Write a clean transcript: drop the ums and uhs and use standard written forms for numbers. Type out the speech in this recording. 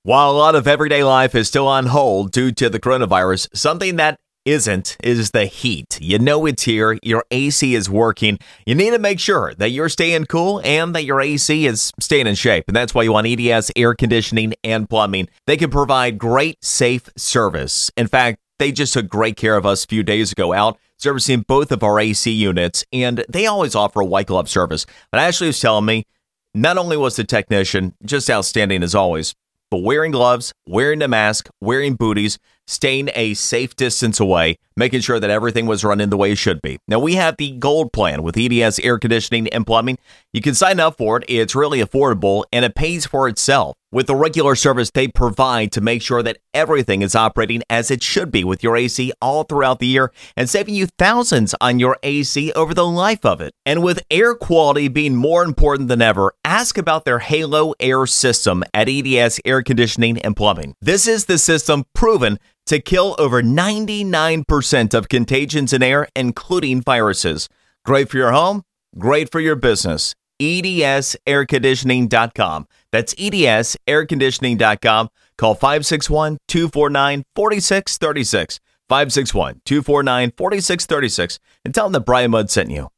While a lot of everyday life is still on hold due to the coronavirus, something that isn't is the heat. You know it's here. Your AC is working. You need to make sure that you're staying cool and that your AC is staying in shape. And that's why you want EDS Air Conditioning and Plumbing. They can provide great, safe service. In fact, they just took great care of us a few days ago out servicing both of our AC units, and they always offer a white glove service. But Ashley was telling me, not only was the technician just outstanding as always, but wearing gloves, wearing a mask, wearing booties, staying a safe distance away, making sure that everything was running the way it should be. Now, we have the Gold Plan with EDS Air Conditioning and Plumbing. You can sign up for it. It's really affordable, and it pays for itself with the regular service they provide to make sure that everything is operating as it should be with your AC all throughout the year and saving you thousands on your AC over the life of it. And with air quality being more important than ever, ask about their Halo Air system at EDS Air Conditioning and Plumbing. This is the system proven to kill over 99% of contagions in air, including viruses. Great for your home, great for your business. EDSairconditioning.com. That's EDSairconditioning.com. Call 561-249-4636. 561-249-4636 and tell them that Brian Mudd sent you.